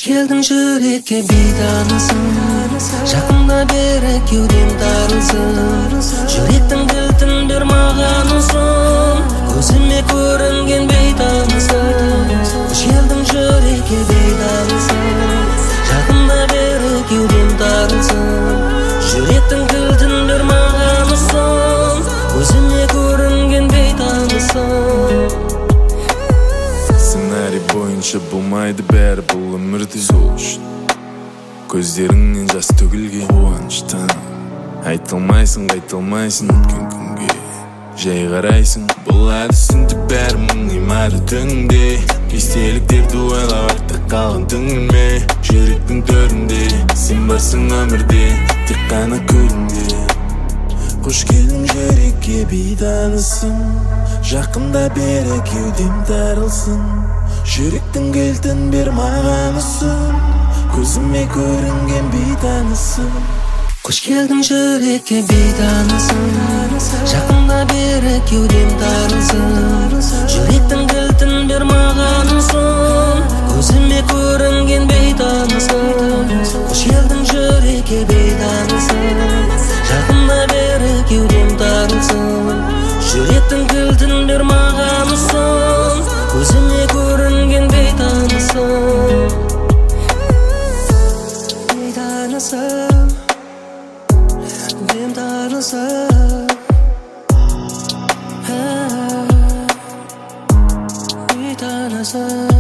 келдің жүрекке бейтанысың, жақында бері кеудем тарылсын. Жүректің кілтін бер маған ұсын, көзіме көрінген бейтанысың. Қош келдің жүрекке бейтанысың, жақында бері кеудем тарылсын. Жүректің кілтін бер маған ұсын, көзіме көрінген бейтанысың. Сценарий бойынша болмайды бәрі, бұл өмірде жол үшін. Көздеріңнен жас төгілген қуаныштан, айтылмайсың, қайтылмайсың өткен күнге. Жай қарайсың, бұл әдісінде бәрі мұңаймайды түнде. Естеліктерді ойлап артта қалған түңілме. Жүректің төрінде сен барсың өмірде, тек қана күлімде. Қош келдің жүрекке бейтанысың, жақында бері кеудем тарылсын. Жүректің кілтін бер маған ұсын, көзіме көрінген бейтанысың. Қош келдің жүрекке бейтанысың, жақында бері кеудем тарылсын. Жүректің кілтін бер маған ұсын, көзіме көрінген бейтанысың. Қош келдің жүрекке бейтанысың, жақында бері кеудем тарылсын. Жүректің кілтін бер маған ұсын, көзіме көрінген бейтанысың. Бейтанысың, дем тарылсын. Бейтанысың.